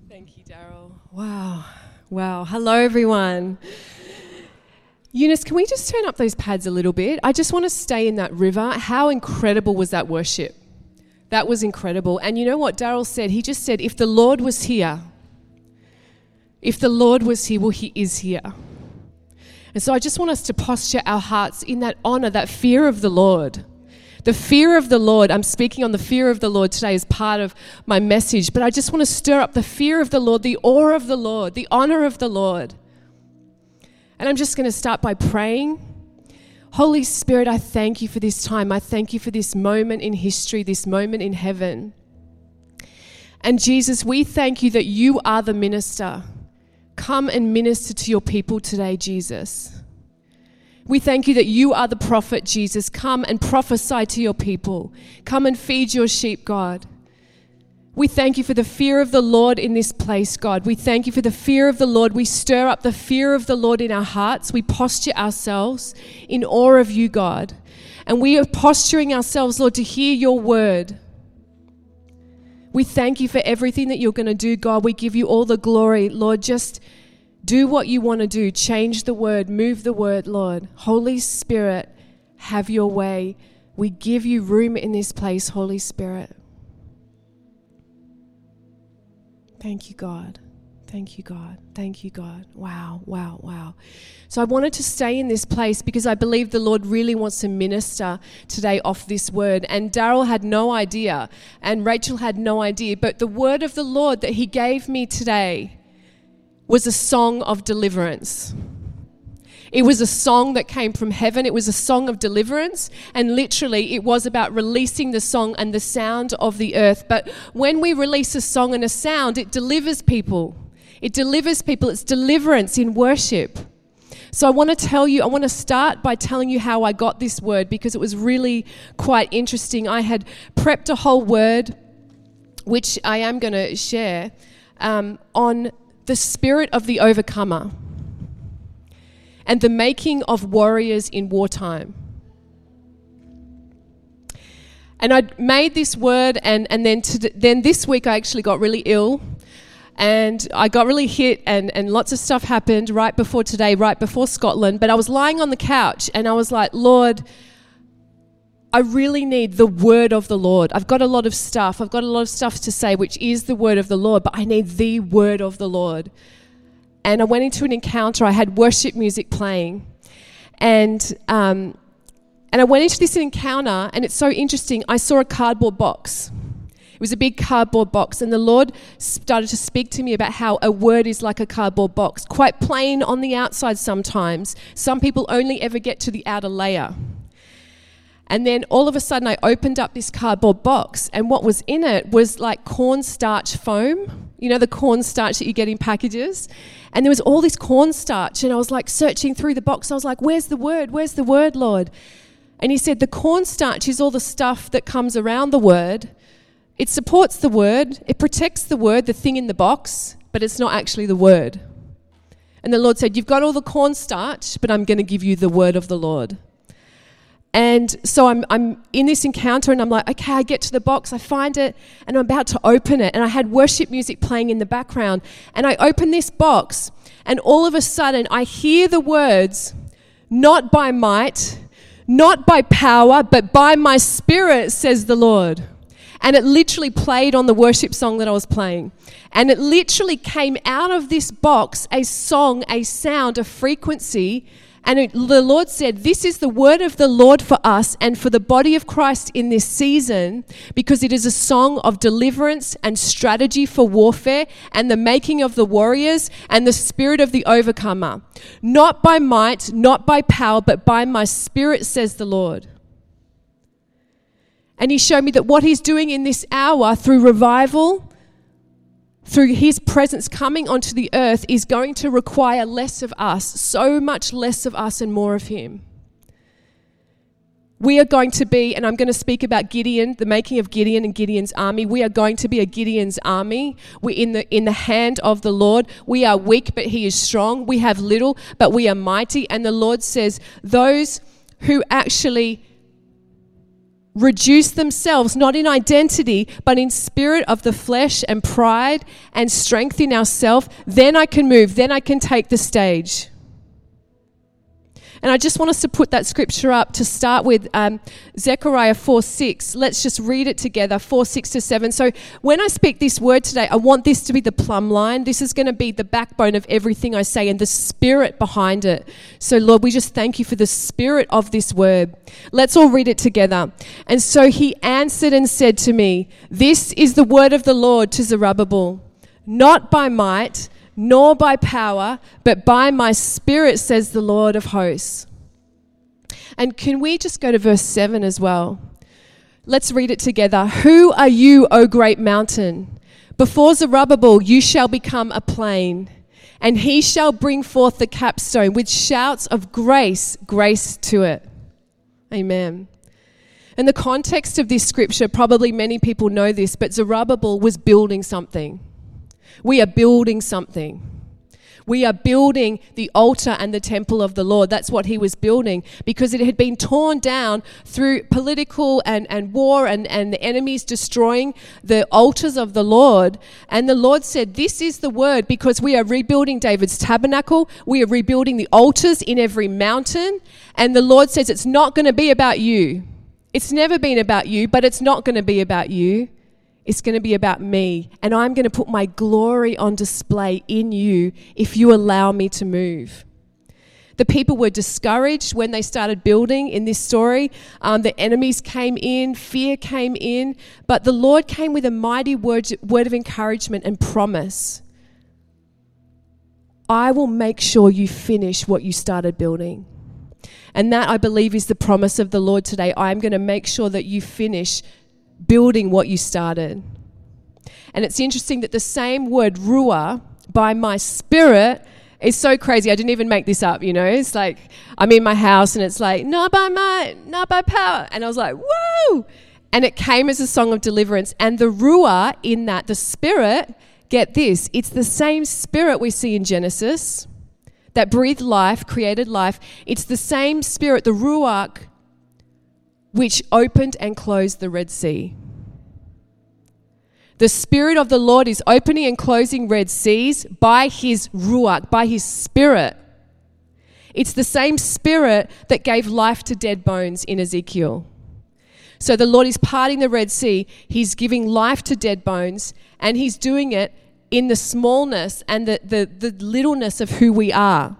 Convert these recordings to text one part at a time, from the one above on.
Thank you, Daryl. Wow. Hello, everyone. Eunice, can we just turn up those pads a little bit? I just want to stay in that river. How incredible was that worship? That was incredible. And you know what Daryl said? He just said, if the Lord was here, well, he is here. And so I just want us to posture our hearts in that honor, that fear of the Lord. The fear of the Lord, I'm speaking on the fear of the Lord today as part of my message, but I just want to stir up the fear of the Lord, the awe of the Lord, the honor of the Lord. And I'm just going to start by praying. Holy Spirit, I thank you for this time. I thank you for this moment in history, this moment in heaven. And Jesus, we thank you that you are the minister. Come and minister to your people today, Jesus. We thank you that you are the prophet, Jesus. Come and prophesy to your people. Come and feed your sheep, God. We thank you for the fear of the Lord in this place, God. We thank you for the fear of the Lord. We stir up the fear of the Lord in our hearts. We posture ourselves in awe of you, God. And we are posturing ourselves, Lord, to hear your word. We thank you for everything that you're going to do, God. We give you all the glory. Lord, just do what you want to do. Change the word. Move the word, Lord. Holy Spirit, have your way. We give you room in this place, Holy Spirit. Thank you, God. Thank you, God. Thank you, God. Wow. So I wanted to stay in this place because I believe the Lord really wants to minister today off this word. And Daryl had no idea, and Rachel had no idea, but the word of the Lord that he gave me today was a song of deliverance. It was a song that came from heaven. It was a song of deliverance, and literally it was about releasing the song and the sound of the earth. But when we release a song and a sound, it delivers people. It delivers people. It's deliverance in worship. So I want to start by telling you how I got this word, because it was really quite interesting. I had prepped a whole word, which I am going to share, on the spirit of the overcomer and the making of warriors in wartime. And I made this word, and then this week I actually got really ill, and I got really hit, and lots of stuff happened right before today, right before Scotland. But I was lying on the couch, and I was like, Lord, I really need the word of the Lord. I've got a lot of stuff to say, which is the word of the Lord, but I need the word of the Lord. And I went into an encounter. I had worship music playing, and I went into this encounter, and it's so interesting. I saw a cardboard box. It was a big cardboard box, and the Lord started to speak to me about how a word is like a cardboard box, quite plain on the outside sometimes. Some people only ever get to the outer layer. And then all of a sudden I opened up this cardboard box, and what was in it was like cornstarch foam. You know, the cornstarch that you get in packages? And there was all this cornstarch, and I was like searching through the box. I was like, where's the word? Where's the word, Lord? And he said, the cornstarch is all the stuff that comes around the word. It supports the word. It protects the word, the thing in the box, but it's not actually the word. And the Lord said, you've got all the cornstarch, but I'm going to give you the word of the Lord. And so I'm in this encounter, and I'm like, okay, I get to the box, I find it, and I'm about to open it. And I had worship music playing in the background. And I open this box, and all of a sudden I hear the words, not by might, not by power, but by my spirit, says the Lord. And it literally played on the worship song that I was playing. And it literally came out of this box, a song, a sound, a frequency. And the Lord said, this is the word of the Lord for us and for the body of Christ in this season, because it is a song of deliverance and strategy for warfare and the making of the warriors and the spirit of the overcomer. Not by might, not by power, but by my spirit, says the Lord. And he showed me that what he's doing in this hour through revival, through his presence coming onto the earth, is going to require less of us, so much less of us and more of him. We are going to be, and I'm going to speak about Gideon, the making of Gideon and Gideon's army. We are going to be a Gideon's army. We're in the hand of the Lord. We are weak, but he is strong. We have little, but we are mighty. And the Lord says, those who actually reduce themselves, not in identity, but in spirit of the flesh and pride and strength in ourselves, then I can move, then I can take the stage. And I just want us to put that scripture up to start with, Zechariah 4:6. Let's just read it together, 4:6-7. So when I speak this word today, I want this to be the plumb line. This is going to be the backbone of everything I say and the spirit behind it. So Lord, we just thank you for the spirit of this word. Let's all read it together. And so he answered and said to me, "This is the word of the Lord to Zerubbabel, not by might, nor by power, but by my spirit, says the Lord of hosts." And can we just go to verse 7 as well? Let's read it together. "Who are you, O great mountain? Before Zerubbabel you shall become a plain, and he shall bring forth the capstone with shouts of grace, grace to it." Amen. And the context of this scripture, probably many people know this, but Zerubbabel was building something. We are building something. We are building the altar and the temple of the Lord. That's what he was building, because it had been torn down through political and war and the enemies destroying the altars of the Lord. And the Lord said, "This is the word, because we are rebuilding David's tabernacle. We are rebuilding the altars in every mountain." And the Lord says, it's not going to be about you. It's never been about you, but it's not going to be about you. It's going to be about me, and I'm going to put my glory on display in you if you allow me to move. The people were discouraged when they started building in this story. The enemies came in, fear came in, but the Lord came with a mighty word of encouragement and promise. "I will make sure you finish what you started building." And that, I believe, is the promise of the Lord today. I'm going to make sure that you finish building what you started. And it's interesting that the same word, ruah, by my spirit, is so crazy. I didn't even make this up, you know. It's like I'm in my house and it's like, not by might, not by power. And I was like, woo! And it came as a song of deliverance. And the ruah in that, the spirit, get this, it's the same spirit we see in Genesis that breathed life, created life. It's the same spirit, the ruach, which opened and closed the Red Sea. The Spirit of the Lord is opening and closing Red Seas by his ruach, by his spirit. It's the same spirit that gave life to dead bones in Ezekiel. So the Lord is parting the Red Sea, he's giving life to dead bones, and he's doing it in the smallness and the littleness of who we are.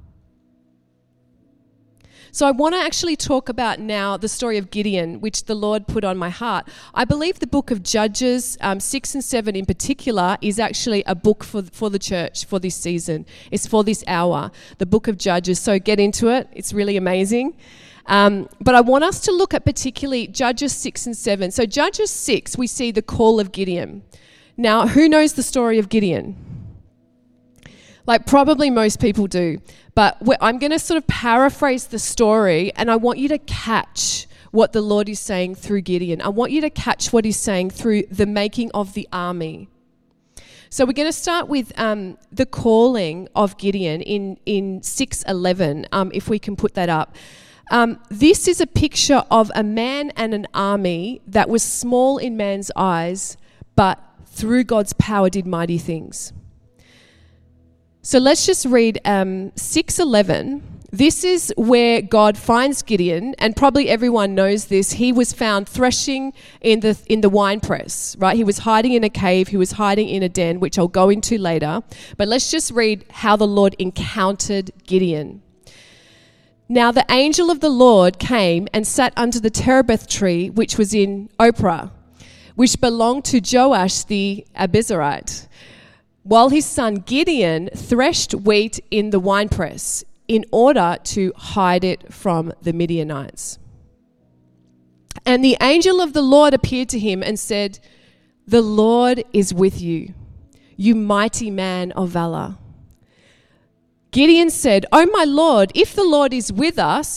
So I want to actually talk about now the story of Gideon, which the Lord put on my heart. I believe the book of Judges 6 and 7 in particular is actually a book for the church for this season. It's for this hour, the book of Judges. So get into it. It's really amazing. But I want us to look at particularly Judges 6 and 7. So Judges 6, we see the call of Gideon. Now, who knows the story of Gideon? Like probably most people do. But I'm going to sort of paraphrase the story, and I want you to catch what the Lord is saying through Gideon. I want you to catch what he's saying through the making of the army. So we're going to start with the calling of Gideon in 6:11, if we can put that up. This is a picture of a man and an army that was small in man's eyes, but through God's power did mighty things. So let's just read 6:11. This is where God finds Gideon, and probably everyone knows this. He was found threshing in the winepress, right? He was hiding in a cave. He was hiding in a den, which I'll go into later. But let's just read how the Lord encountered Gideon. Now the angel of the Lord came and sat under the terebinth tree, which was in Ophrah, which belonged to Joash the Abiezrite, while his son Gideon threshed wheat in the winepress in order to hide it from the Midianites. And the angel of the Lord appeared to him and said, "The Lord is with you, you mighty man of valor." Gideon said, "Oh my Lord, if the Lord is with us,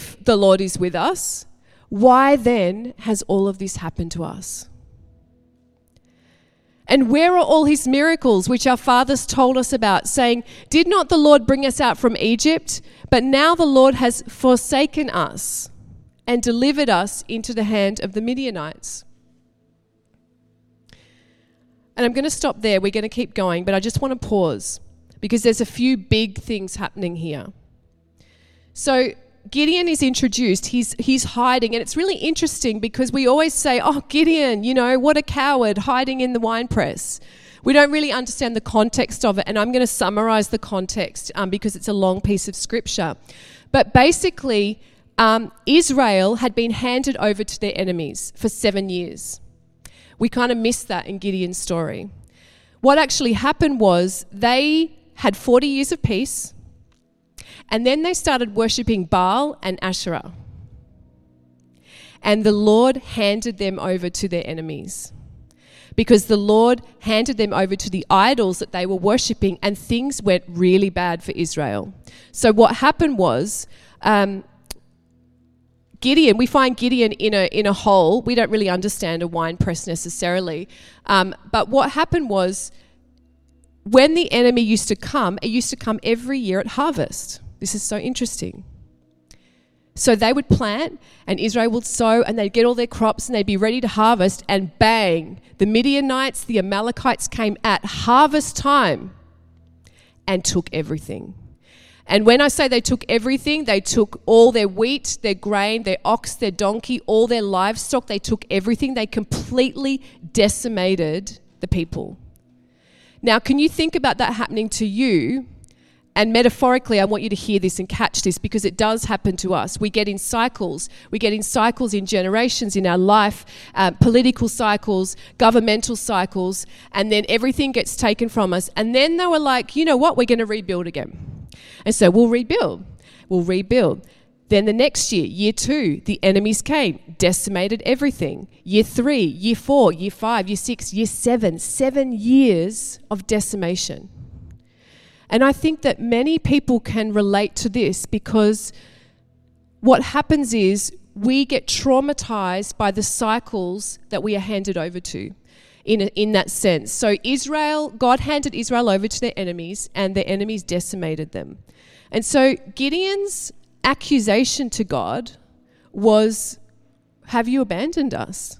why then has all of this happened to us? And where are all his miracles which our fathers told us about, saying, 'Did not the Lord bring us out from Egypt?' But now the Lord has forsaken us and delivered us into the hand of the Midianites. And I'm going to stop there. We're going to keep going, but I just want to pause because there's a few big things happening here. So Gideon is introduced. He's hiding, and it's really interesting because we always say, oh, Gideon, what a coward, hiding in the winepress. We don't really understand the context of it, and I'm going to summarize the context because it's a long piece of scripture. But basically, Israel had been handed over to their enemies for 7 years. We kind of missed that in Gideon's story. What actually happened was they had 40 years of peace, and then they started worshipping Baal and Asherah. And the Lord handed them over to their enemies because the Lord handed them over to the idols that they were worshipping, and things went really bad for Israel. So what happened was Gideon, we find Gideon in a hole. We don't really understand a wine press necessarily. But what happened was when the enemy used to come, it used to come every year at harvest. This is so interesting. So they would plant and Israel would sow and they'd get all their crops and they'd be ready to harvest, and bang, the Midianites, the Amalekites came at harvest time and took everything. And when I say they took everything, they took all their wheat, their grain, their ox, their donkey, all their livestock. They took everything. They completely decimated the people. Now, can you think about that happening to you? And metaphorically, I want you to hear this and catch this because it does happen to us. We get in cycles. We get in cycles in generations in our life, political cycles, governmental cycles, and then everything gets taken from us. And then they were like, you know what? We're going to rebuild again. And so we'll rebuild. Then the next year, year 2, the enemies came, decimated everything. Year 3, year 4, year 5, year 6, year 7, 7 years of decimation. And I think that many people can relate to this because what happens is we get traumatized by the cycles that we are handed over to. In that sense. So God handed Israel over to their enemies, and their enemies decimated them. And so Gideon's accusation to God was, have you abandoned us?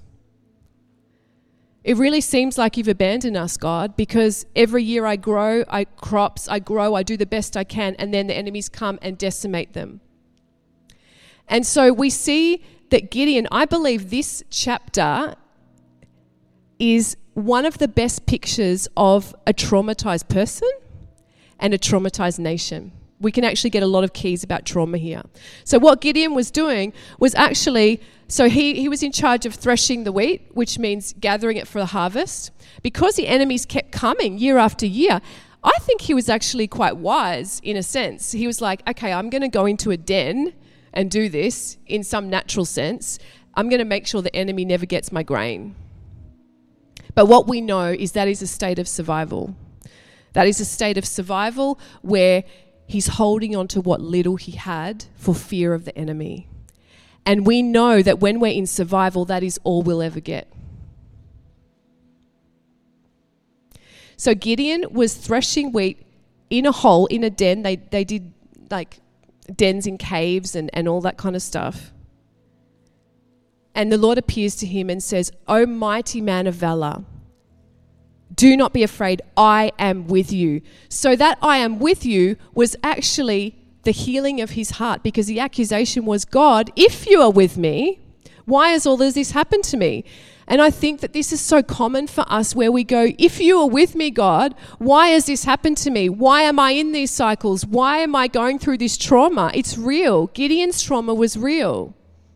It really seems like you've abandoned us, God, because every year I grow, I do the best I can, and then the enemies come and decimate them. And so we see that Gideon, I believe this chapter is one of the best pictures of a traumatized person and a traumatized nation. We can actually get a lot of keys about trauma here. So what Gideon was doing was actually, so he was in charge of threshing the wheat, which means gathering it for the harvest. Because the enemies kept coming year after year, I think he was actually quite wise in a sense. He was like, okay, I'm going to go into a den and do this in some natural sense. I'm going to make sure the enemy never gets my grain. But what we know is that is a state of survival. That is a state of survival where he's holding on to what little he had for fear of the enemy. And we know that when we're in survival, that is all we'll ever get. So Gideon was threshing wheat in a hole, in a den. They did like dens in caves and all that kind of stuff. And the Lord appears to him and says, "O mighty man of valor, do not be afraid, I am with you." So that I am with you was actually the healing of his heart, because the accusation was, God, if you are with me, why has all of this happened to me? And I think that this is so common for us where we go, if you are with me, God, why has this happened to me? Why am I in these cycles? Why am I going through this trauma? It's real. Gideon's trauma was real.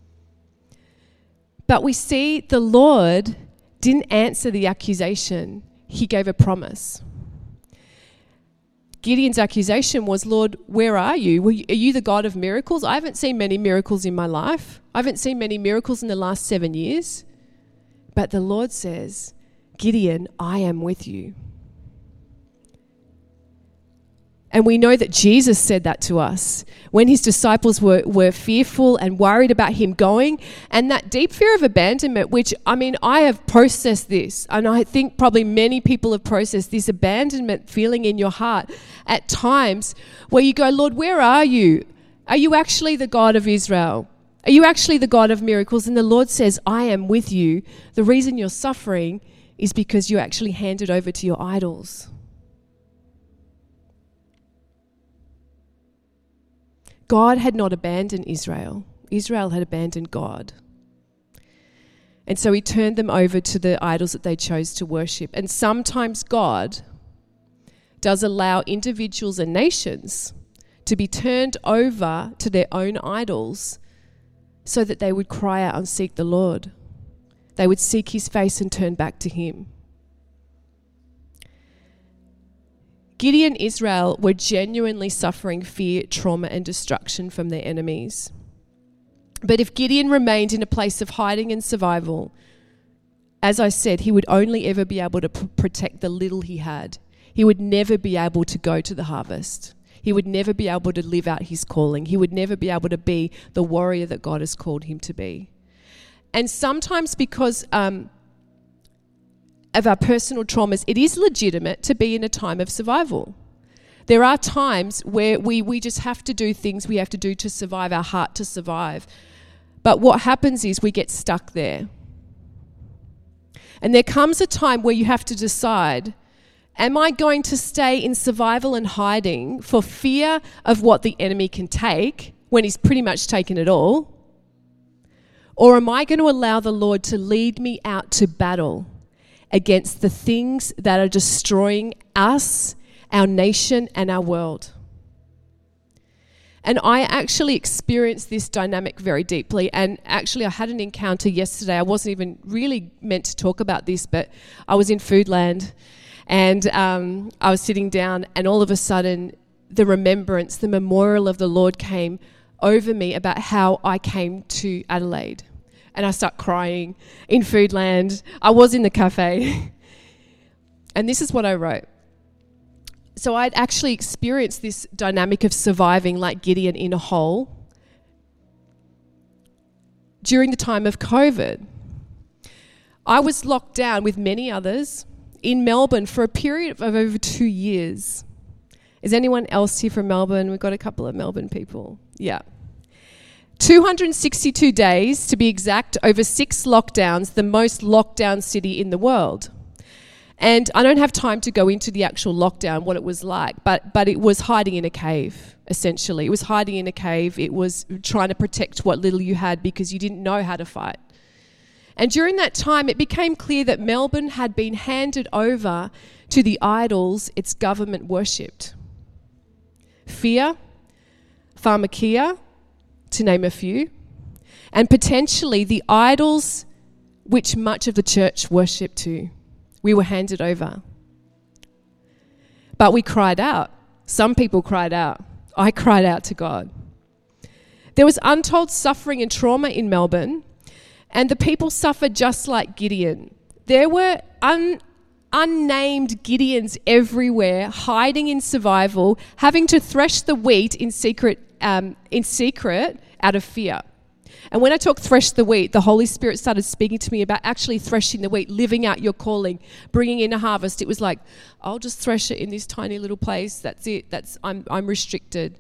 But we see the Lord didn't answer the accusation. He gave a promise. Gideon's accusation was, Lord, where are you? Are you the God of miracles? I haven't seen many miracles in my life. I haven't seen many miracles in the last 7 years. But the Lord says, Gideon, I am with you. And we know that Jesus said that to us when his disciples were fearful and worried about him going. And that deep fear of abandonment, which, I have processed this, and I think probably many people have processed this abandonment feeling in your heart at times where you go, Lord, where are you? Are you actually the God of Israel? Are you actually the God of miracles? And the Lord says, I am with you. The reason you're suffering is because you actually handed over to your idols. God had not abandoned Israel. Israel had abandoned God. And so he turned them over to the idols that they chose to worship. And sometimes God does allow individuals and nations to be turned over to their own idols so that they would cry out and seek the Lord. They would seek his face and turn back to him. Gideon and Israel were genuinely suffering fear, trauma, and destruction from their enemies. But if Gideon remained in a place of hiding and survival, as I said, he would only ever be able to protect the little he had. He would never be able to go to the harvest. He would never be able to live out his calling. He would never be able to be the warrior that God has called him to be. And sometimes because of our personal traumas, it is legitimate to be in a time of survival. There are times where we just have to do things we have to do to survive, our heart to survive. But what happens is we get stuck there. And there comes a time where you have to decide, am I going to stay in survival and hiding for fear of what the enemy can take when he's pretty much taken it all? Or am I going to allow the Lord to lead me out to battle against the things that are destroying us, our nation, and our world? And I actually experienced this dynamic very deeply. And actually, I had an encounter yesterday. I wasn't even really meant to talk about this, but I was in Foodland and I was sitting down, and all of a sudden, the remembrance, the memorial of the Lord came over me about how I came to Adelaide. And I start crying in Foodland. I was in the cafe. And this is what I wrote. So I'd actually experienced this dynamic of surviving like Gideon in a hole during the time of COVID. I was locked down with many others in Melbourne for a period of over 2 years. Is anyone else here from Melbourne? We've got a couple of Melbourne people. Yeah. 262 days, to be exact, over 6 lockdowns, the most locked down city in the world. And I don't have time to go into the actual lockdown, what it was like, but it was hiding in a cave, essentially. It was hiding in a cave. It was trying to protect what little you had because you didn't know how to fight. And during that time, it became clear that Melbourne had been handed over to the idols its government worshipped. Fear, pharmakia, to name a few, and potentially the idols which much of the church worshipped to. We were handed over. But we cried out. Some people cried out. I cried out to God. There was untold suffering and trauma in Melbourne, and the people suffered just like Gideon. There were unnamed Gideons everywhere, hiding in survival, having to thresh the wheat in secret out of fear. And when I talk thresh the wheat, the Holy Spirit started speaking to me about actually threshing the wheat, living out your calling, bringing in a harvest. It was like, I'll just thresh it in this tiny little place. That's it. I'm restricted.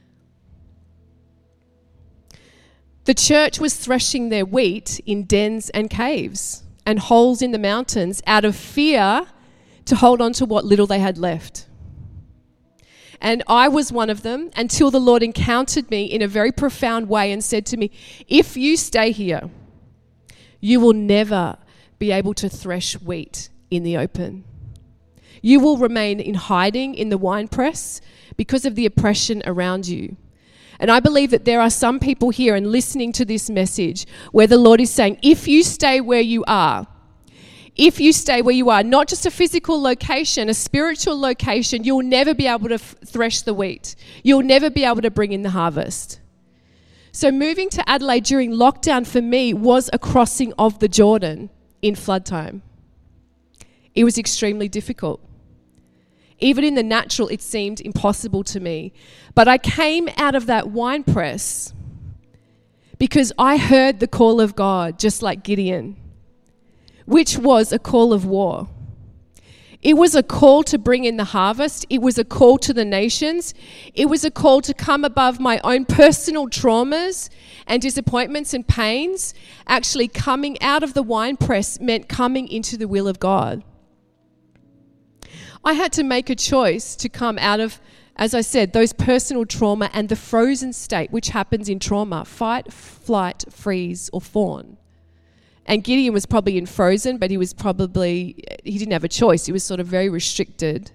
The church was threshing their wheat in dens and caves and holes in the mountains out of fear to hold on to what little they had left. And I was one of them until the Lord encountered me in a very profound way and said to me, if you stay here, you will never be able to thresh wheat in the open. You will remain in hiding in the winepress because of the oppression around you. And I believe that there are some people here and listening to this message where the Lord is saying, if you stay where you are, not just a physical location, a spiritual location, you'll never be able to thresh the wheat. You'll never be able to bring in the harvest. So moving to Adelaide during lockdown for me was a crossing of the Jordan in flood time. It was extremely difficult. Even in the natural, it seemed impossible to me. But I came out of that winepress because I heard the call of God, just like Gideon, which was a call of war. It was a call to bring in the harvest. It was a call to the nations. It was a call to come above my own personal traumas and disappointments and pains. Actually, coming out of the winepress meant coming into the will of God. I had to make a choice to come out of, as I said, those personal trauma and the frozen state, which happens in trauma: fight, flight, freeze, or fawn. And Gideon was probably in frozen, but he didn't have a choice. He was sort of very restricted.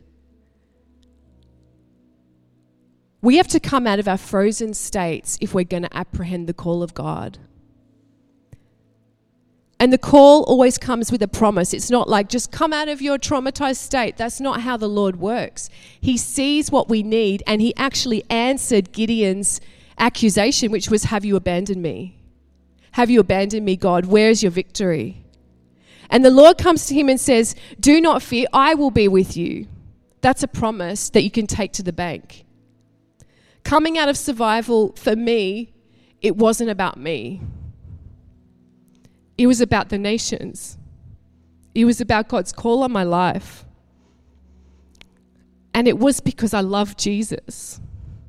We have to come out of our frozen states if we're going to apprehend the call of God. And the call always comes with a promise. It's not like just come out of your traumatized state. That's not how the Lord works. He sees what we need, and he actually answered Gideon's accusation, which was, have you abandoned me? Have you abandoned me, God? Where is your victory? And the Lord comes to him and says, do not fear, I will be with you. That's a promise that you can take to the bank. Coming out of survival, for me, it wasn't about me. It was about the nations. It was about God's call on my life. And it was because I loved Jesus.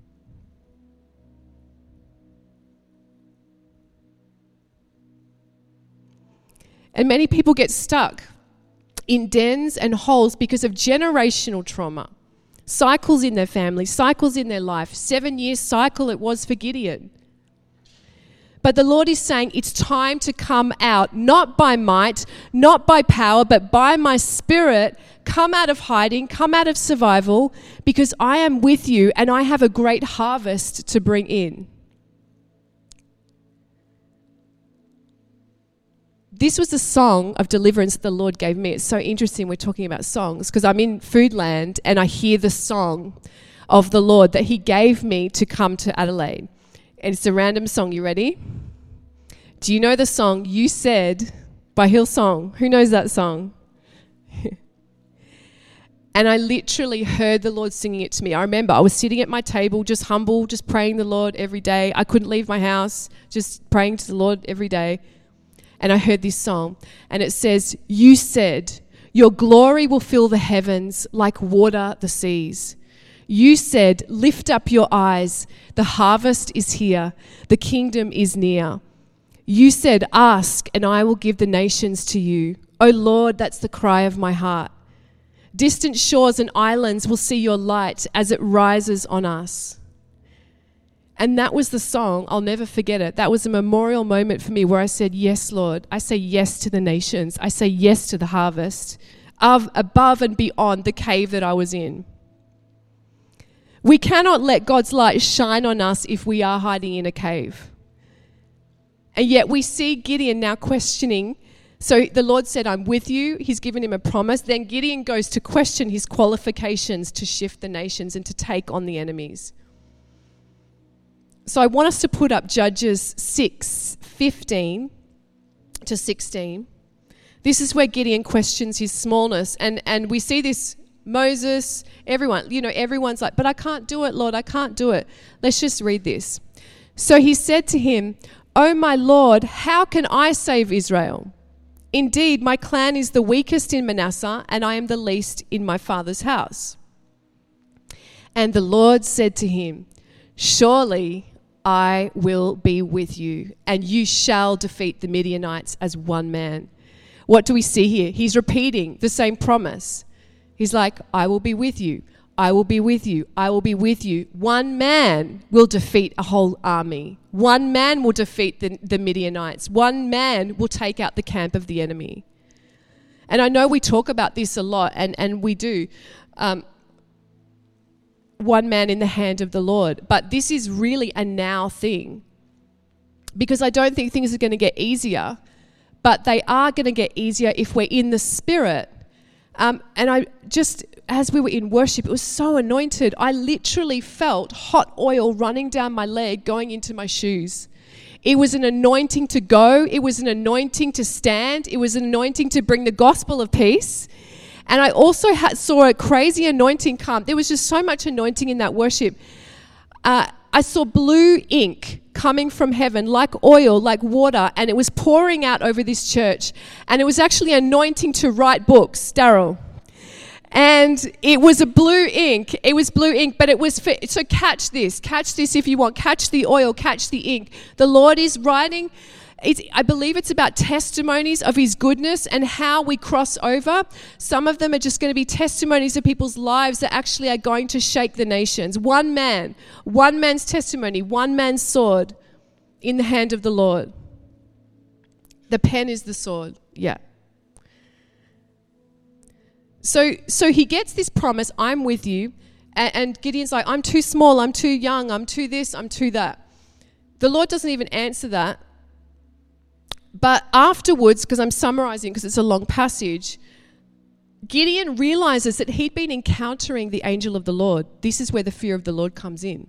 And many people get stuck in dens and holes because of generational trauma. Cycles in their family, cycles in their life. 7-year cycle it was for Gideon. But the Lord is saying it's time to come out, not by might, not by power, but by my Spirit. Come out of hiding, come out of survival, because I am with you and I have a great harvest to bring in. This was the song of deliverance the Lord gave me. It's so interesting we're talking about songs, because I'm in Foodland and I hear the song of the Lord that he gave me to come to Adelaide. And it's a random song. You ready? Do you know the song You Said by Hillsong? Who knows that song? And I literally heard the Lord singing it to me. I remember I was sitting at my table, just humble, just praying the Lord every day. I couldn't leave my house, just praying to the Lord every day. And I heard this song, and it says, you said, your glory will fill the heavens like water the seas. You said, lift up your eyes, the harvest is here, the kingdom is near. You said, ask, and I will give the nations to you. Oh Lord, that's the cry of my heart. Distant shores and islands will see your light as it rises on us. And that was the song. I'll never forget it. That was a memorial moment for me where I said, yes, Lord. I say yes to the nations. I say yes to the harvest above and beyond the cave that I was in. We cannot let God's light shine on us if we are hiding in a cave. And yet we see Gideon now questioning. So the Lord said, I'm with you. He's given him a promise. Then Gideon goes to question his qualifications to shift the nations and to take on the enemies. So I want us to put up Judges 6:15 to 16. This is where Gideon questions his smallness. And we see this, Moses, everyone, everyone's like, but I can't do it, Lord, I can't do it. Let's just read this. So he said to him, oh my Lord, how can I save Israel? Indeed, my clan is the weakest in Manasseh, and I am the least in my father's house. And the Lord said to him, surely I will be with you, and you shall defeat the Midianites as one man. What do we see here? He's repeating the same promise. He's like, I will be with you. I will be with you. I will be with you. One man will defeat a whole army. One man will defeat the Midianites. One man will take out the camp of the enemy. And I know we talk about this a lot, and we do. One man in the hand of the Lord. But this is really a now thing, because I don't think things are going to get easier, but they are going to get easier if we're in the Spirit. And I just, as we were in worship, it was so anointed. I literally felt hot oil running down my leg, going into my shoes. It was an anointing to go. It was an anointing to stand. It was an anointing to bring the gospel of peace. And I also saw a crazy anointing come. There was just so much anointing in that worship. I saw blue ink coming from heaven, like oil, like water, and it was pouring out over this church. And it was actually anointing to write books, Daryl. And it was a blue ink. It was blue ink, but it was so catch this if you want. Catch the oil, catch the ink. The Lord is writing. I believe it's about testimonies of his goodness and how we cross over. Some of them are just going to be testimonies of people's lives that actually are going to shake the nations. One man's testimony, one man's sword in the hand of the Lord. The pen is the sword. Yeah. So he gets this promise, I'm with you. And Gideon's like, I'm too small, I'm too young, I'm too this, I'm too that. The Lord doesn't even answer that. But afterwards, because I'm summarizing because it's a long passage, Gideon realizes that he'd been encountering the angel of the Lord. This is where the fear of the Lord comes in.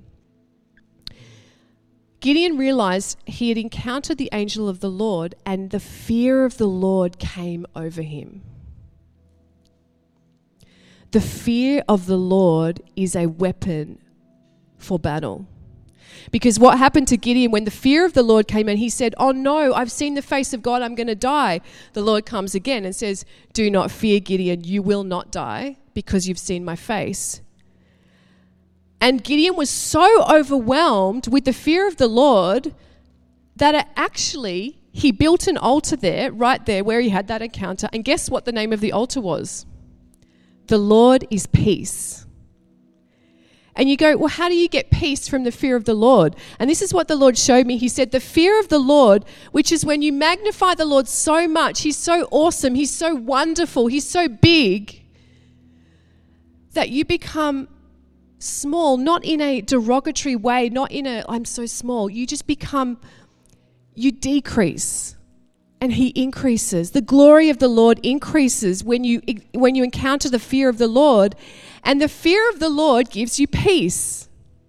Gideon realized he had encountered the angel of the Lord and the fear of the Lord came over him. The fear of the Lord is a weapon for battle. Because what happened to Gideon when the fear of the Lord came in, he said, oh no, I've seen the face of God, I'm going to die. The Lord comes again and says, do not fear, Gideon, you will not die because you've seen my face. And Gideon was so overwhelmed with the fear of the Lord that he built an altar there, right there where he had that encounter. And guess what the name of the altar was? The Lord is peace. And you go, well, how do you get peace from the fear of the Lord? And this is what the Lord showed me. He said, the fear of the Lord, which is when you magnify the Lord so much, he's so awesome, he's so wonderful, he's so big, that you become small, not in a derogatory way, not in a, I'm so small. You just you decrease. And he increases. The glory of the Lord increases when you encounter the fear of the Lord. And the fear of the Lord gives you peace.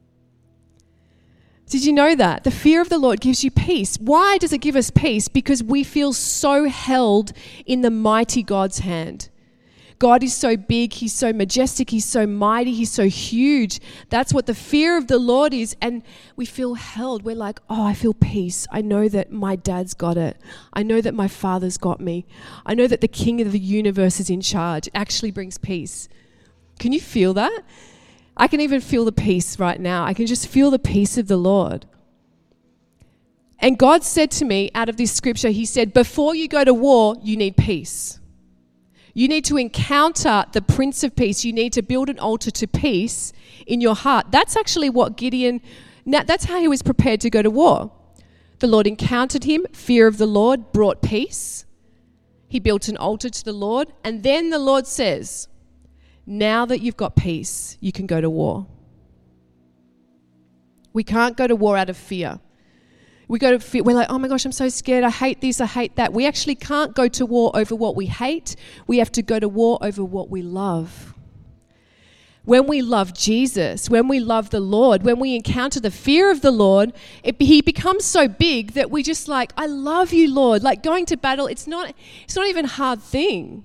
Did you know that? The fear of the Lord gives you peace. Why does it give us peace? Because we feel so held in the mighty God's hand. God is so big, he's so majestic, he's so mighty, he's so huge. That's what the fear of the Lord is. And we feel held. We're like, oh, I feel peace. I know that my dad's got it. I know that my father's got me. I know that the King of the universe is in charge. It actually brings peace. Can you feel that? I can even feel the peace right now. I can just feel the peace of the Lord. And God said to me out of this scripture, he said, before you go to war, you need peace. You need to encounter the Prince of Peace. You need to build an altar to peace in your heart. That's actually what that's how he was prepared to go to war. The Lord encountered him. Fear of the Lord brought peace. He built an altar to the Lord. And then the Lord says, now that you've got peace, you can go to war. We can't go to war out of fear. We're like, oh my gosh, I'm so scared. I hate this, I hate that. We actually can't go to war over what we hate. We have to go to war over what we love. When we love Jesus, when we love the Lord, when we encounter the fear of the Lord, he becomes so big that we just like, I love you, Lord. Like going to battle, it's not even a hard thing.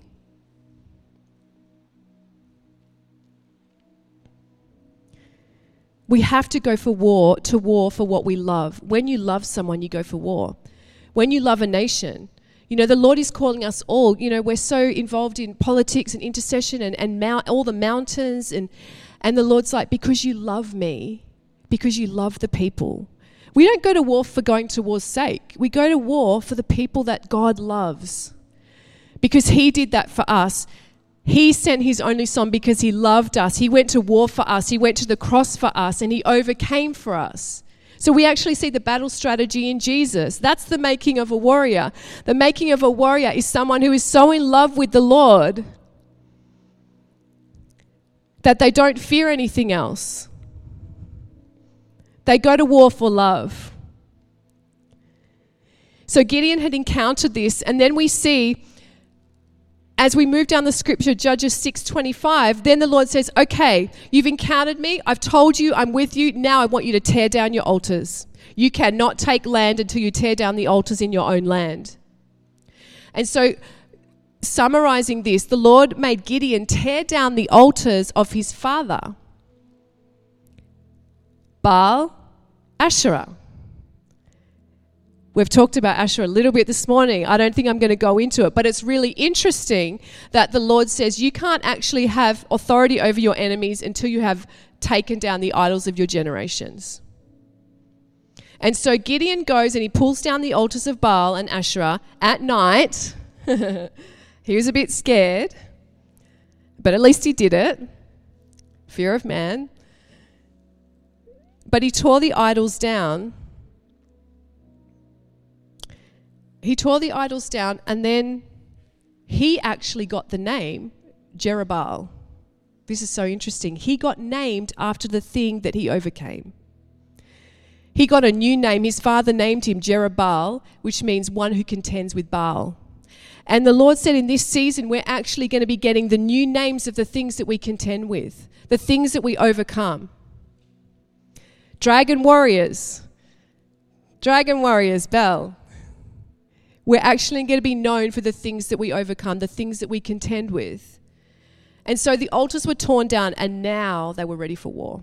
We have to go to war for what we love. When you love someone, you go for war. When you love a nation, the Lord is calling us all. We're so involved in politics and intercession and all the mountains. And the Lord's like, because you love me, because you love the people. We don't go to war for going to war's sake. We go to war for the people that God loves. Because he did that for us. He sent his only son because he loved us. He went to war for us. He went to the cross for us and he overcame for us. So we actually see the battle strategy in Jesus. That's the making of a warrior. The making of a warrior is someone who is so in love with the Lord that they don't fear anything else. They go to war for love. So Gideon had encountered this, and then we see, as we move down the scripture, Judges 6:25, then the Lord says, okay, you've encountered me. I've told you I'm with you. Now I want you to tear down your altars. You cannot take land until you tear down the altars in your own land. And so, summarizing this, the Lord made Gideon tear down the altars of his father, Baal, Asherah, We've talked about Asherah a little bit this morning. I don't think I'm going to go into it, but it's really interesting that the Lord says you can't actually have authority over your enemies until you have taken down the idols of your generations. And so Gideon goes and he pulls down the altars of Baal and Asherah at night. He was a bit scared, but at least he did it. Fear of man. But he tore the idols down. He tore the idols down, and then he actually got the name Jerubbaal. This is so interesting. He got named after the thing that he overcame. He got a new name. His father named him Jerubbaal, which means one who contends with Baal. And the Lord said in this season, we're actually going to be getting the new names of the things that we contend with, the things that we overcome. Dragon warriors, Bel. We're actually going to be known for the things that we overcome, the things that we contend with. And so the altars were torn down, and now they were ready for war.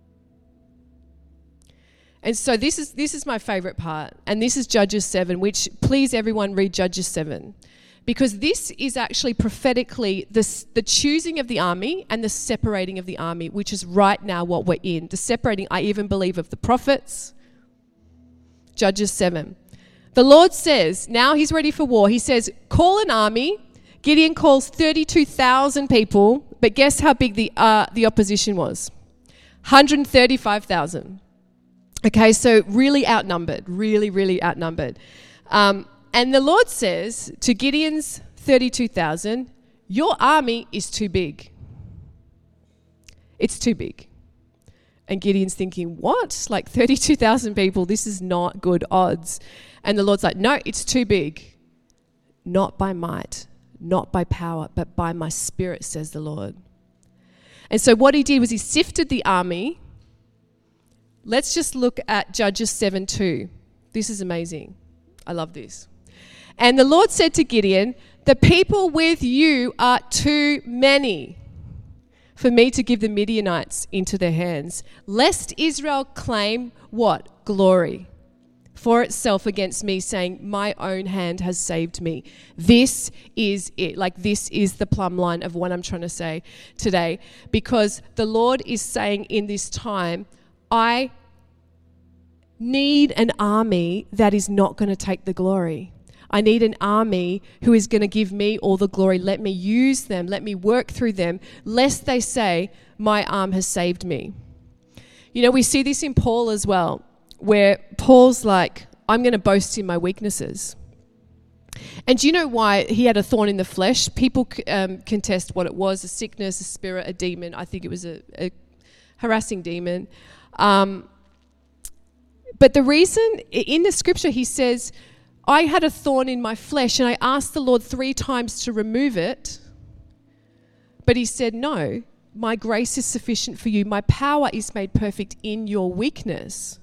And so this is my favorite part, and this is Judges 7, which please everyone read Judges 7, because this is actually prophetically the choosing of the army and the separating of the army, which is right now what we're in. The separating, I even believe, of the prophets. Judges 7. The Lord says, now he's ready for war. He says, call an army. Gideon calls 32,000 people, but guess how big the opposition was? 135,000. Okay, so really outnumbered, really outnumbered. And the Lord says to Gideon's 32,000, your army is too big. It's too big. And Gideon's thinking, what? Like 32,000 people, this is not good odds. And the Lord's like, no, it's too big. Not by might, not by power, but by my spirit, says the Lord. And so what he did was he sifted the army. Let's just look at Judges 7:2. This is amazing. I love this. And the Lord said to Gideon, the people with you are too many for me to give the Midianites into their hands, lest Israel claim what? Glory for itself against me, saying, my own hand has saved me. This is it. Like, this is the plumb line of what I'm trying to say today, because the Lord is saying in this time, I need an army that is not going to take the glory. I need an army who is going to give me all the glory. Let me use them. Let me work through them, lest they say, my arm has saved me. You know, we see this in Paul as well, where Paul's like, I'm going to boast in my weaknesses. And do you know why he had a thorn in the flesh? People contest what it was, a sickness, a spirit, a demon. I think it was a harassing demon. But the reason, in the scripture, he says, I had a thorn in my flesh and I asked the Lord 3 times to remove it. But he said, no, my grace is sufficient for you. My power is made perfect in your weakness.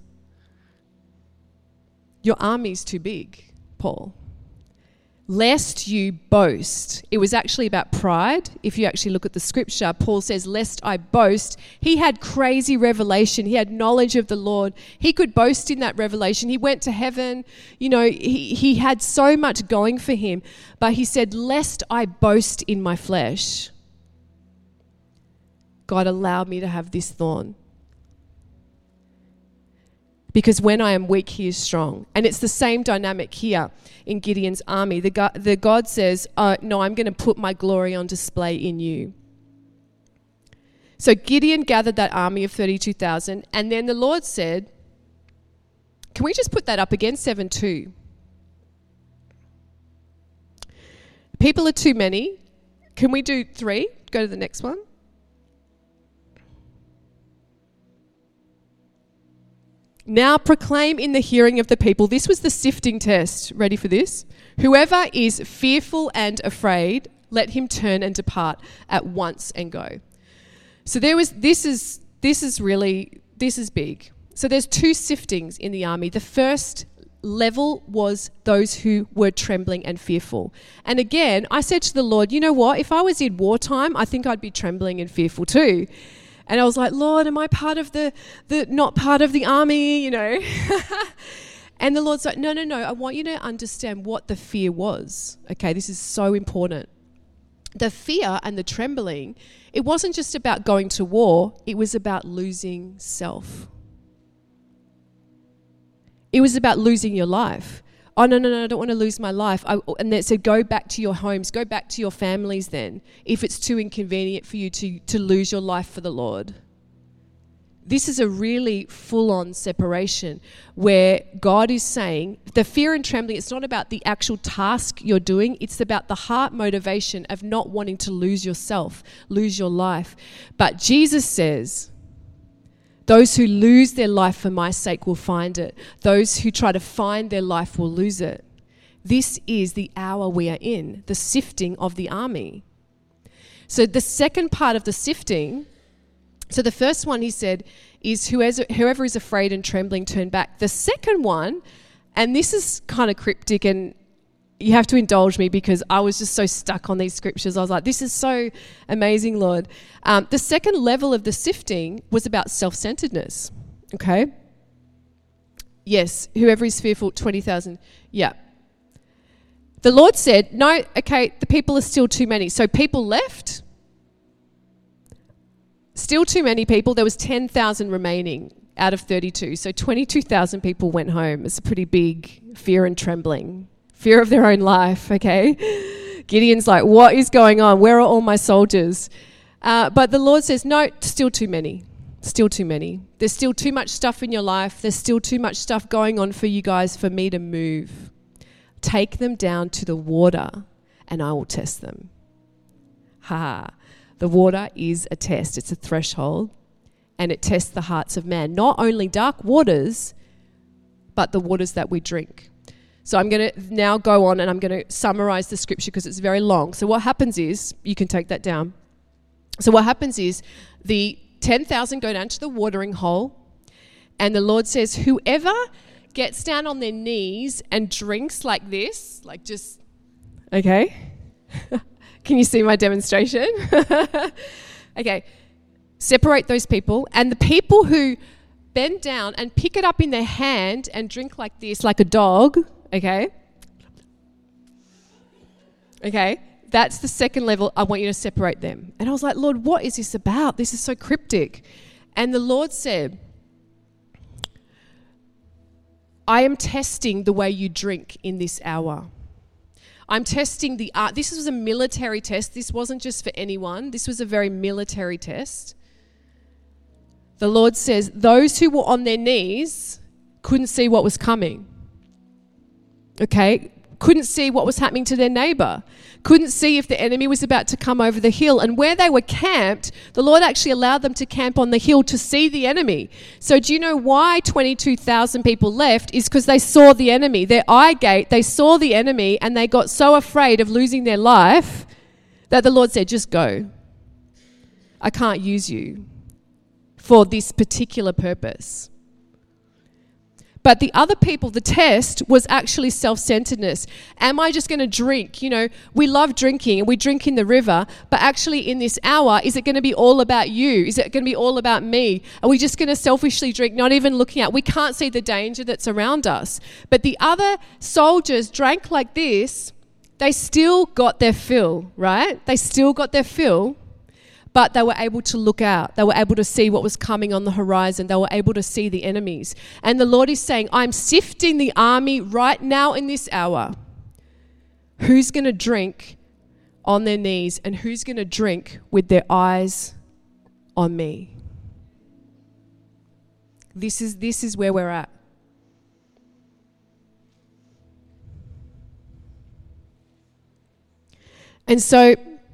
Your army's too big, Paul. Lest you boast. It was actually about pride. If you actually look at the scripture, Paul says, lest I boast. He had crazy revelation. He had knowledge of the Lord. He could boast in that revelation. He went to heaven. You know, he had so much going for him. But he said, lest I boast in my flesh. God allowed me to have this thorn. Because when I am weak, he is strong. And it's the same dynamic here in Gideon's army. The God says, no, I'm going to put my glory on display in you. So Gideon gathered that army of 32,000. And then the Lord said, can we just put that up again, 7:2? People are too many. Can we do 3? Go to the next one. Now proclaim in the hearing of the people. This was the sifting test. Ready for this? Whoever is fearful and afraid, let him turn and depart at once and go. So this is big. So there's 2 siftings in the army. The first level was those who were trembling and fearful. And again, I said to the Lord, you know what? If I was in wartime, I think I'd be trembling and fearful too. And I was like, Lord, am I part of the not part of the army, you know? And the Lord's like, no, I want you to understand what the fear was. Okay, this is so important. The fear and the trembling, it wasn't just about going to war, it was about losing self. It was about losing your life. Oh, no, I don't want to lose my life. And they said, go back to your homes, go back to your families then, if it's too inconvenient for you to lose your life for the Lord. This is a really full-on separation where God is saying the fear and trembling, it's not about the actual task you're doing. It's about the heart motivation of not wanting to lose yourself, lose your life. But Jesus says, those who lose their life for my sake will find it. Those who try to find their life will lose it. This is the hour we are in, the sifting of the army. So the second part of the sifting, so the first one he said is whoever is afraid and trembling, turn back. The second one, and this is kind of cryptic and you have to indulge me because I was just so stuck on these scriptures. I was like, this is so amazing, Lord. The second level of the sifting was about self-centeredness, okay? Yes, whoever is fearful, 20,000. Yeah. The Lord said, no, okay, the people are still too many. So people left. Still too many people. There was 10,000 remaining out of 32. So 22,000 people went home. It's a pretty big fear and trembling. Fear of their own life, okay? Gideon's like, what is going on? Where are all my soldiers? But the Lord says, no, still too many. Still too many. There's still too much stuff in your life. There's still too much stuff going on for you guys for me to move. Take them down to the water and I will test them. Ha. The water is a test. It's a threshold and it tests the hearts of man. Not only dark waters, but the waters that we drink. So I'm going to now go on and I'm going to summarize the scripture because it's very long. So what happens is, you can take that down. So what happens is the 10,000 go down to the watering hole and the Lord says, whoever gets down on their knees and drinks like this, like just, okay. Can you see my demonstration? Okay. Separate those people. And the people who bend down and pick it up in their hand and drink like this, like a dog, okay? Okay. That's the second level. I want you to separate them. And I was like, Lord, what is this about? This is so cryptic. And the Lord said, I am testing the way you drink in this hour. I'm testing the art. This was a military test. This wasn't just for anyone. This was a very military test. The Lord says, those who were on their knees couldn't see what was coming. Okay? Couldn't see what was happening to their neighbor. Couldn't see if the enemy was about to come over the hill. And where they were camped, the Lord actually allowed them to camp on the hill to see the enemy. So do you know why 22,000 people left? Is because they saw the enemy. Their eye gate, they saw the enemy and they got so afraid of losing their life that the Lord said, just go. I can't use you for this particular purpose. But the other people, the test was actually self-centeredness. Am I just going to drink? You know, we love drinking and we drink in the river, but actually in this hour, is it going to be all about you? Is it going to be all about me? Are we just going to selfishly drink, not even looking at, we can't see the danger that's around us. But the other soldiers drank like this, they still got their fill, right? They still got their fill. But they were able to look out. They were able to see what was coming on the horizon. They were able to see the enemies. And the Lord is saying, I'm sifting the army right now in this hour. Who's going to drink on their knees and who's going to drink with their eyes on me? This is where we're at. And so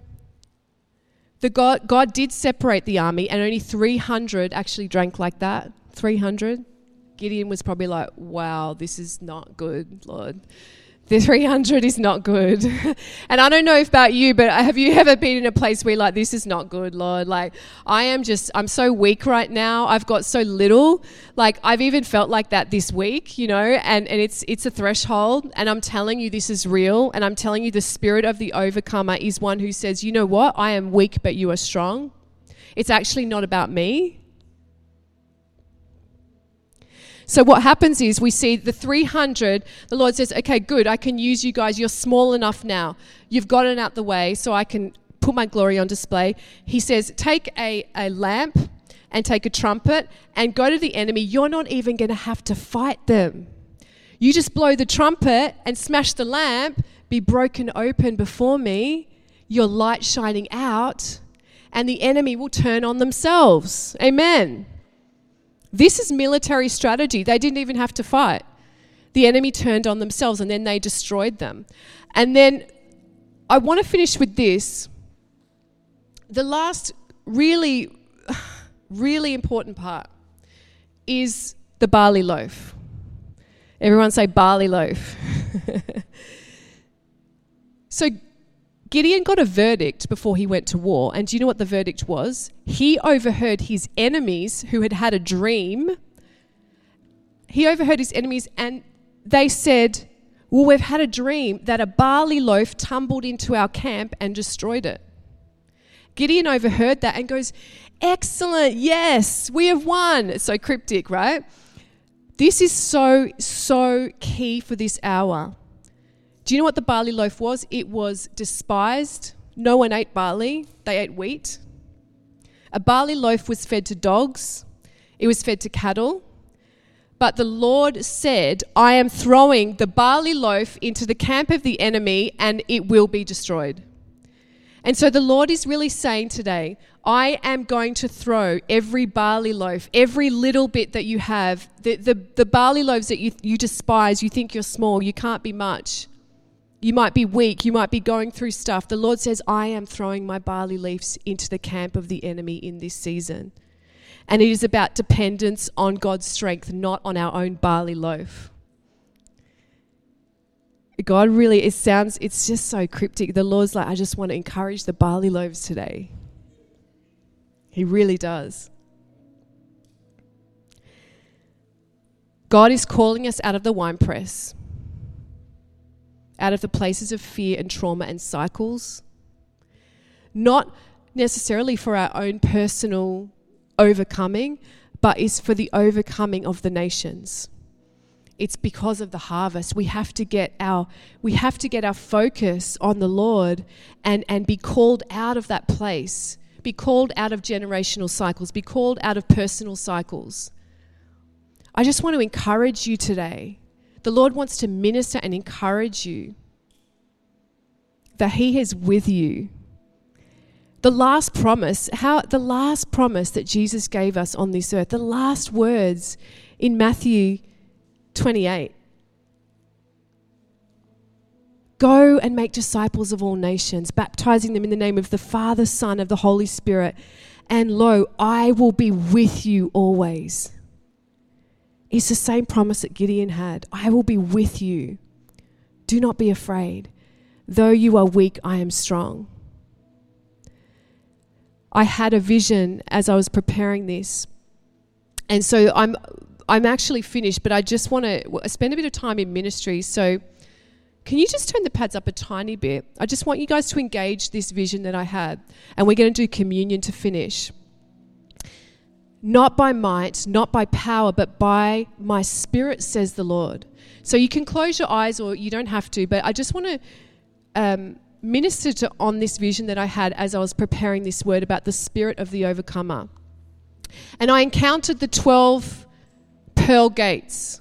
God did separate the army and only 300 actually drank like that. 300. Gideon was probably like, wow, this is not good, Lord. The 300 is not good. And I don't know about you, but have you ever been in a place where you're like, this is not good, Lord? Like, I'm so weak right now. I've got so little. Like, I've even felt like that this week, you know, and it's a threshold. And I'm telling you, this is real. And I'm telling you, the spirit of the overcomer is one who says, you know what? I am weak, but you are strong. It's actually not about me. So what happens is we see the 300, the Lord says, okay, good, I can use you guys. You're small enough now. You've gotten out the way so I can put my glory on display. He says, take a lamp and take a trumpet and go to the enemy. You're not even going to have to fight them. You just blow the trumpet and smash the lamp, be broken open before me, your light shining out, and the enemy will turn on themselves. Amen. This is military strategy. They didn't even have to fight. The enemy turned on themselves and then they destroyed them. And then I want to finish with this. The last really, really important part is the barley loaf. Everyone say barley loaf. So Gideon got a verdict before he went to war. And do you know what the verdict was? He overheard his enemies who had had a dream. He overheard his enemies and they said, well, we've had a dream that a barley loaf tumbled into our camp and destroyed it. Gideon overheard that and goes, excellent, yes, we have won. It's so cryptic, right? This is so key for this hour. Do you know what the barley loaf was? It was despised. No one ate barley. They ate wheat. A barley loaf was fed to dogs. It was fed to cattle. But the Lord said, I am throwing the barley loaf into the camp of the enemy and it will be destroyed. And so the Lord is really saying today, I am going to throw every barley loaf, every little bit that you have, the barley loaves that you despise, you think you're small, you can't be much. You might be weak, you might be going through stuff. The Lord says, I am throwing my barley leaves into the camp of the enemy in this season. And it is about dependence on God's strength, not on our own barley loaf. God really, it's just so cryptic. The Lord's like, I just want to encourage the barley loaves today. He really does. God is calling us out of the winepress, out of the places of fear and trauma and cycles, not necessarily for our own personal overcoming, but is for the overcoming of the nations. It's because of the harvest. We have to get our focus on the Lord and be called out of that place, be called out of generational cycles, be called out of personal cycles. I just want to encourage you today. The Lord wants to minister and encourage you that He is with you. The last promise that Jesus gave us on this earth, the last words in Matthew 28. Go and make disciples of all nations, baptizing them in the name of the Father, Son, of the Holy Spirit. And lo, I will be with you always. It's the same promise that Gideon had. I will be with you. Do not be afraid. Though you are weak, I am strong. I had a vision as I was preparing this. And so I'm actually finished, but I just want to spend a bit of time in ministry. So can you just turn the pads up a tiny bit? I just want you guys to engage this vision that I had. And we're going to do communion to finish. Not by might, not by power, but by my Spirit, says the Lord. So you can close your eyes or you don't have to, but I just want to minister on this vision that I had as I was preparing this word about the spirit of the overcomer. And I encountered the 12 pearl gates.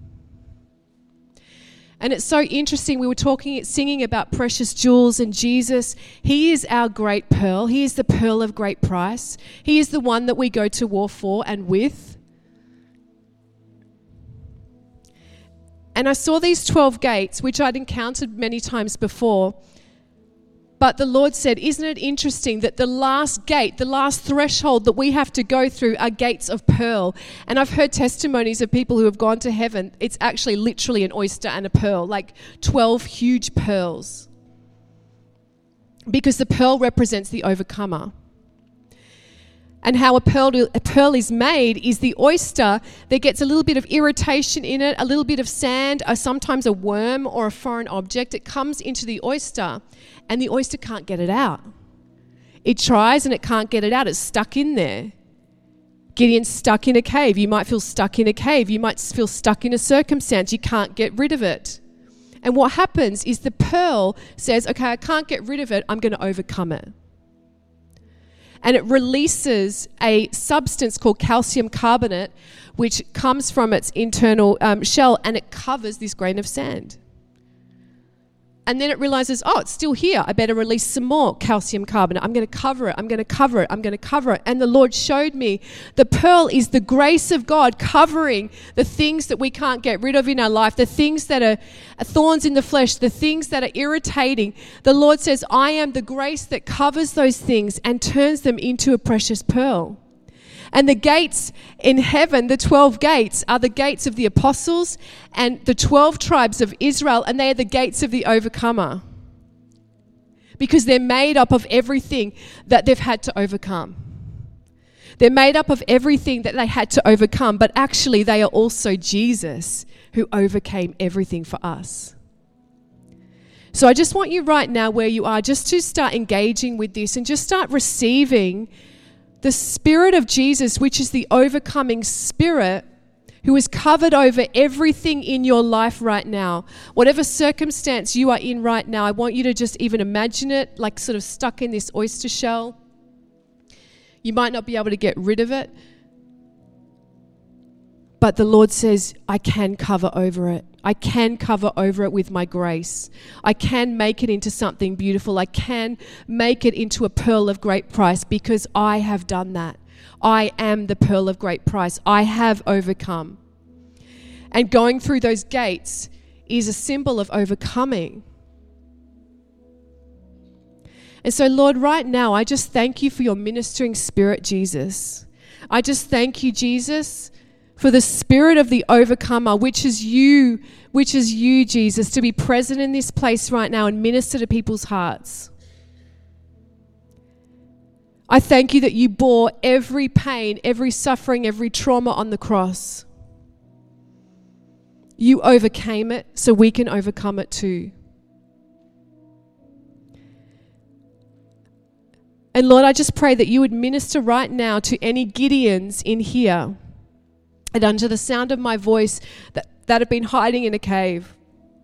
And it's so interesting. We were singing about precious jewels and Jesus. He is our great pearl. He is the pearl of great price. He is the one that we go to war for and with. And I saw these 12 gates, which I'd encountered many times before. But the Lord said, isn't it interesting that the last gate, the last threshold that we have to go through are gates of pearl? And I've heard testimonies of people who have gone to heaven. It's actually literally an oyster and a pearl, like 12 huge pearls. Because the pearl represents the overcomer. And how a pearl is made is the oyster that gets a little bit of irritation in it, a little bit of sand, or sometimes a worm or a foreign object. It comes into the oyster and the oyster can't get it out. It tries and it can't get it out. It's stuck in there. Gideon's stuck in a cave. You might feel stuck in a cave. You might feel stuck in a circumstance. You can't get rid of it. And what happens is the pearl says, okay, I can't get rid of it. I'm going to overcome it. And it releases a substance called calcium carbonate, which comes from its internal shell, and it covers this grain of sand. And then it realizes, oh, it's still here. I better release some more calcium carbonate. I'm going to cover it. I'm going to cover it. I'm going to cover it. And the Lord showed me the pearl is the grace of God covering the things that we can't get rid of in our life, the things that are thorns in the flesh, the things that are irritating. The Lord says, I am the grace that covers those things and turns them into a precious pearl. And the gates in heaven, the 12 gates, are the gates of the apostles and the 12 tribes of Israel, and they are the gates of the overcomer. Because they're made up of everything that they've had to overcome. They're made up of everything that they had to overcome, but actually they are also Jesus who overcame everything for us. So I just want you right now where you are just to start engaging with this and just start receiving the Spirit of Jesus, which is the overcoming Spirit, who is covered over everything in your life right now. Whatever circumstance you are in right now, I want you to just even imagine it like sort of stuck in this oyster shell. You might not be able to get rid of it, but the Lord says, I can cover over it. I can cover over it with my grace. I can make it into something beautiful. I can make it into a pearl of great price because I have done that. I am the pearl of great price. I have overcome. And going through those gates is a symbol of overcoming. And so, Lord, right now, I just thank you for your ministering spirit, Jesus. I just thank you, Jesus, for the spirit of the overcomer, which is you, Jesus, to be present in this place right now and minister to people's hearts. I thank you that you bore every pain, every suffering, every trauma on the cross. You overcame it so we can overcome it too. And Lord, I just pray that you would minister right now to any Gideons in here and under the sound of my voice that have been hiding in a cave,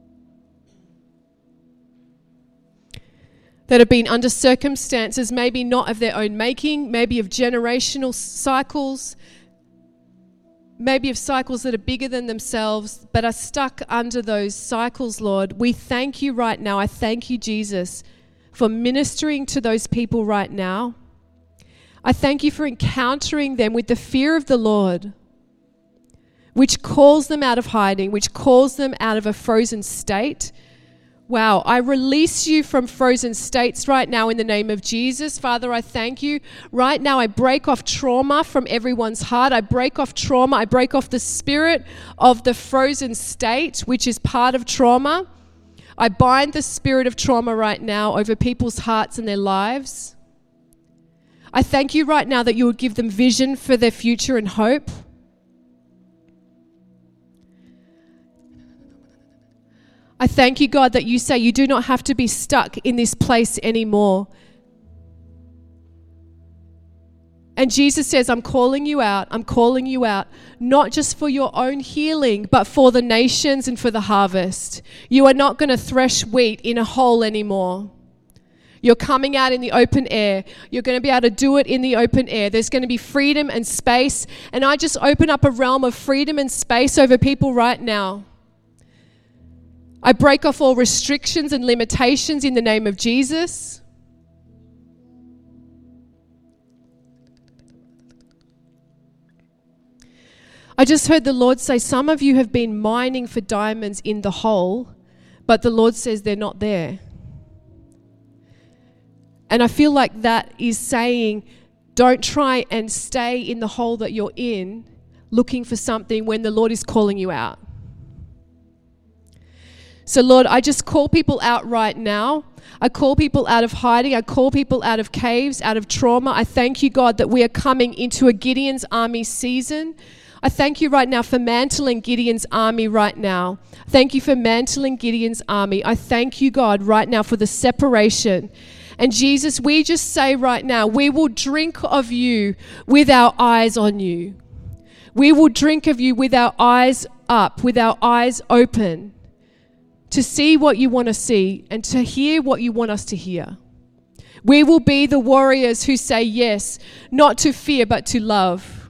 that have been under circumstances maybe not of their own making, maybe of generational cycles, maybe of cycles that are bigger than themselves, but are stuck under those cycles, Lord. We thank you right now. I thank you, Jesus, for ministering to those people right now. I thank you for encountering them with the fear of the Lord, which calls them out of hiding, which calls them out of a frozen state. Wow, I release you from frozen states right now in the name of Jesus. Father, I thank you. Right now, I break off trauma from everyone's heart. I break off trauma. I break off the spirit of the frozen state, which is part of trauma. I bind the spirit of trauma right now over people's hearts and their lives. I thank you right now that you will give them vision for their future and hope. I thank you, God, that you say you do not have to be stuck in this place anymore. And Jesus says, I'm calling you out. I'm calling you out, not just for your own healing, but for the nations and for the harvest. You are not going to thresh wheat in a hole anymore. You're coming out in the open air. You're going to be able to do it in the open air. There's going to be freedom and space. And I just open up a realm of freedom and space over people right now. I break off all restrictions and limitations in the name of Jesus. I just heard the Lord say, some of you have been mining for diamonds in the hole, but the Lord says they're not there. And I feel like that is saying, don't try and stay in the hole that you're in, looking for something when the Lord is calling you out. So Lord, I just call people out right now. I call people out of hiding. I call people out of caves, out of trauma. I thank you, God, that we are coming into a Gideon's army season. I thank you right now for mantling Gideon's army right now. Thank you for mantling Gideon's army. I thank you, God, right now for the separation And Jesus, we just say right now, we will drink of you with our eyes on you. We will drink of you with our eyes up, with our eyes open, to see what you want to see and to hear what you want us to hear. We will be the warriors who say yes, not to fear, but to love.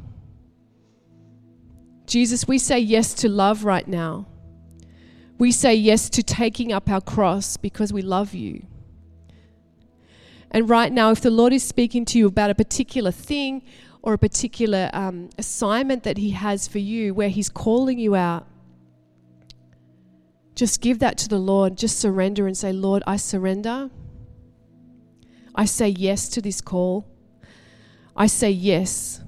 Jesus, we say yes to love right now. We say yes to taking up our cross because we love you. And right now, if the Lord is speaking to you about a particular thing or a particular assignment that he has for you, where he's calling you out, just give that to the Lord. Just surrender and say, Lord, I surrender. I say yes to this call. I say yes.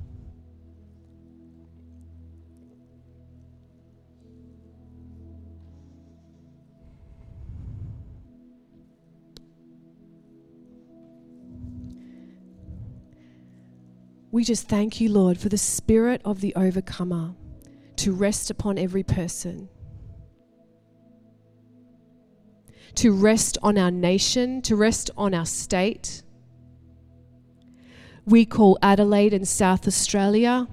We just thank you, Lord, for the spirit of the overcomer to rest upon every person, to rest on our nation, to rest on our state. We call Adelaide and South Australia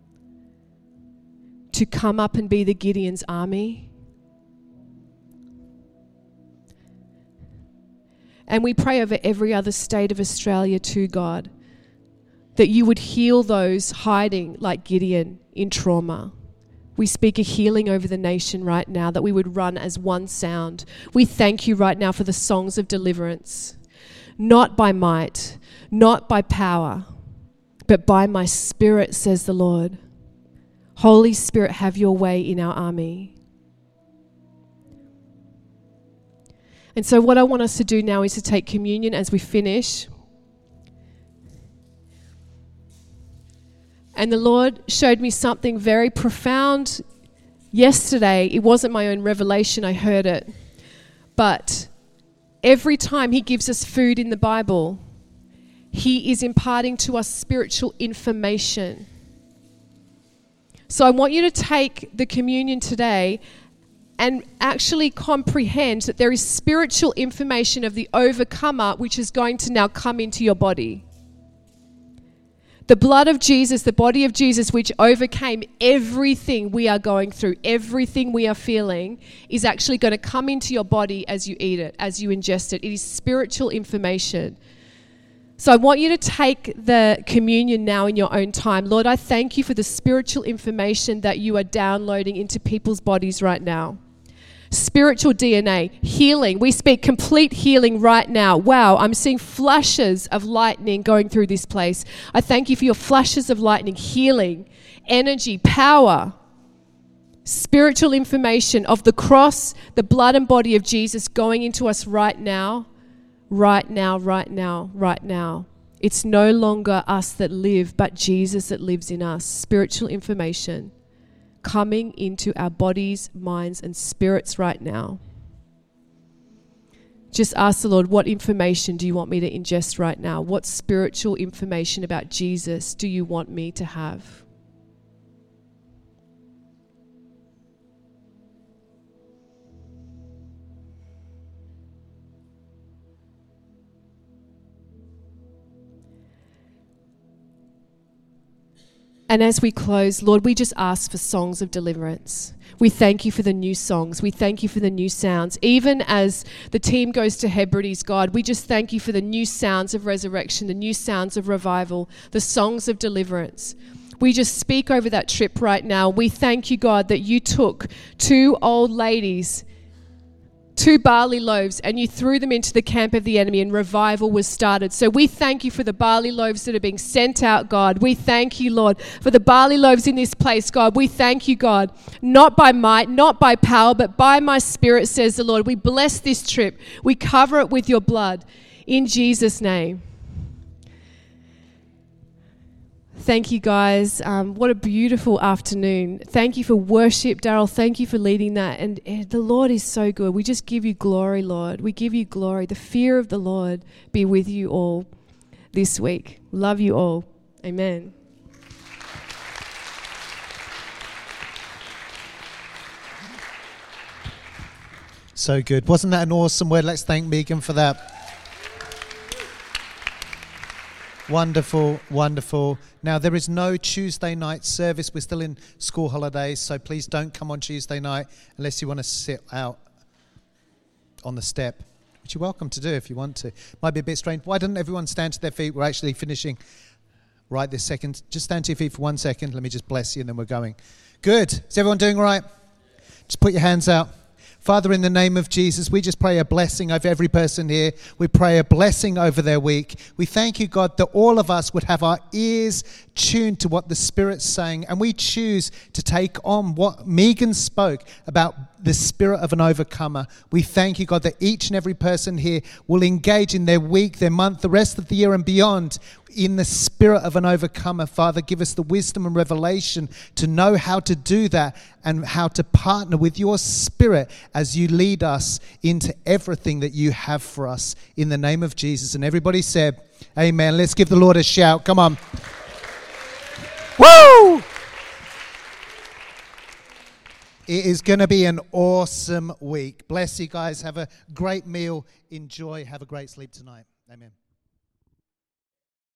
to come up and be the Gideon's army. And we pray over every other state of Australia too, God, that you would heal those hiding like Gideon in trauma. We speak a healing over the nation right now, that we would run as one sound. We thank you right now for the songs of deliverance, not by might, not by power, but by my Spirit, says the Lord. Holy Spirit, have your way in our army. And so what I want us to do now is to take communion as we finish. And the Lord showed me something very profound yesterday. It wasn't my own revelation, I heard it. But every time he gives us food in the Bible, he is imparting to us spiritual information. So I want you to take the communion today and actually comprehend that there is spiritual information of the overcomer which is going to now come into your body. The blood of Jesus, the body of Jesus, which overcame everything we are going through, everything we are feeling, is actually going to come into your body as you eat it, as you ingest it. It is spiritual information. So I want you to take the communion now in your own time. Lord, I thank you for the spiritual information that you are downloading into people's bodies right now. Spiritual DNA, healing. We speak complete healing right now. Wow, I'm seeing flashes of lightning going through this place. I thank you for your flashes of lightning, healing, energy, power, spiritual information of the cross, the blood and body of Jesus going into us right now, right now, right now, right now. It's no longer us that live, but Jesus that lives in us. Spiritual information coming into our bodies, minds, and spirits right now. Just ask the Lord, what information do you want me to ingest right now? What spiritual information about Jesus do you want me to have? And as we close, Lord, we just ask for songs of deliverance. We thank you for the new songs. We thank you for the new sounds. Even as the team goes to Hebrides, God, we just thank you for the new sounds of resurrection, the new sounds of revival, the songs of deliverance. We just speak over that trip right now. We thank you, God, that you took 2 old ladies, 2 barley loaves, and you threw them into the camp of the enemy, and revival was started. So we thank you for the barley loaves that are being sent out, God. We thank you, Lord, for the barley loaves in this place, God. We thank you, God, not by might, not by power, but by my Spirit, says the Lord. We bless this trip. We cover it with your blood in Jesus' name. Thank you, guys. What a beautiful afternoon. Thank you for worship, Daryl. Thank you for leading that. And the Lord is so good. We just give you glory, Lord. We give you glory. The fear of the Lord be with you all this week. Love you all. Amen. So good. Wasn't that an awesome word? Let's thank Megan for that. Wonderful, wonderful. Now, there is no Tuesday night service. We're still in school holidays, so please don't come on Tuesday night unless you want to sit out on the step, which you're welcome to do if you want to. Might be a bit strange. Why doesn't everyone stand to their feet? We're actually finishing right this second. Just stand to your feet for 1 second. Let me just bless you, and then we're going. Good. Is everyone doing all right? Just put your hands out. Father, in the name of Jesus, we just pray a blessing over every person here. We pray a blessing over their week. We thank you, God, that all of us would have our ears tuned to what the Spirit's saying. And we choose to take on what Megan spoke about the spirit of an overcomer. We thank you, God, that each and every person here will engage in their week, their month, the rest of the year and beyond in the spirit of an overcomer. Father, give us the wisdom and revelation to know how to do that and how to partner with your Spirit as you lead us into everything that you have for us in the name of Jesus. And everybody said, amen. Let's give the Lord a shout. Come on. Woo! It is going to be an awesome week. Bless you guys. Have a great meal. Enjoy. Have a great sleep tonight. Amen.